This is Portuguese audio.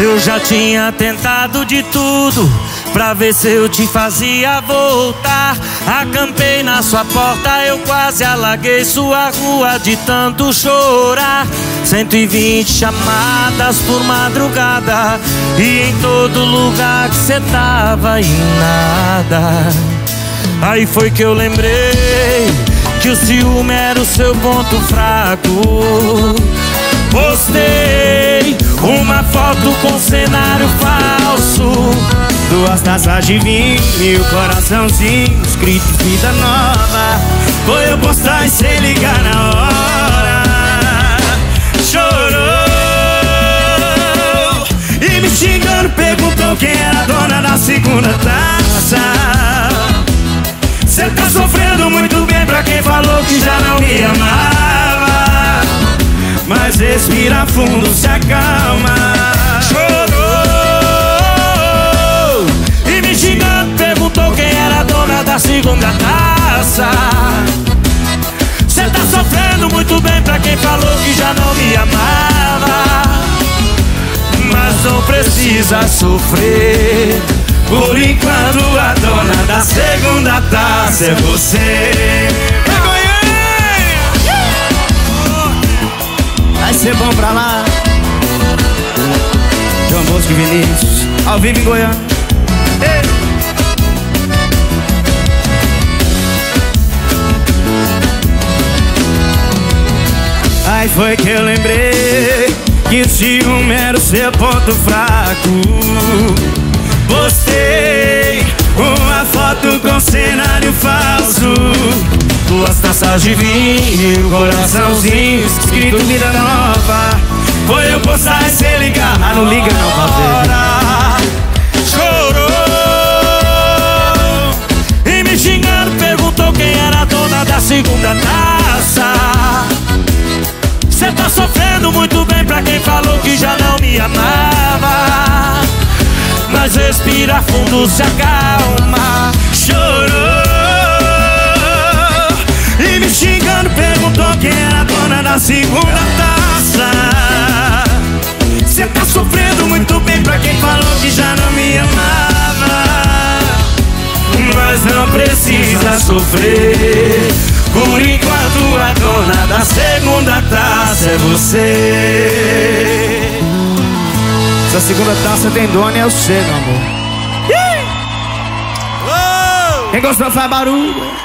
Eu já tinha tentado de tudo pra ver se eu te fazia voltar. Acampei na sua porta, eu quase alaguei sua rua de tanto chorar. 120 chamadas por madrugada, e em todo lugar que cê tava e nada. Aí foi que eu lembrei que o ciúme era o seu ponto fraco. Postei uma foto com cenário falso, 2 taças de vinho e o coraçãozinho escrito vida nova. Foi eu postar e sem ligar na hora. Chorou e me xingando, perguntou quem era a dona da segunda taça. Cê tá sofrendo muito bem pra quem falou que já não me amava. Mas respira fundo, se acalma. chorou e me xingando, perguntou quem era a dona da segunda taça. Cê tá sofrendo muito bem pra quem falou que já não me amava. Mas não precisa sofrer, por enquanto a dona da segunda taça é você. Vai ser bom pra lá. João Bosco e Vinícius, ao vivo em Goiânia. Ei. Aí foi que eu lembrei que o ciúme era o seu ponto fraco. Postei uma foto com cenário falso, 2 taças de vinho, coraçãozinho escrito vida nova. Foi eu postar e sem ligar, mas não liga não pra ver. Chorou e me xingando, perguntou quem era a dona da segunda taça. Cê tá sofrendo muito bem pra quem falou que já não me amava. Mas respira fundo, se acalma. Chorou e me xingando, perguntou quem era a dona da segunda taça. Cê tá sofrendo muito bem pra quem falou que já não me amava. Mas não precisa sofrer, por enquanto a dona da segunda taça é você. Essa segunda taça tem dona e é você, meu amor. Quem gostou faz barulho.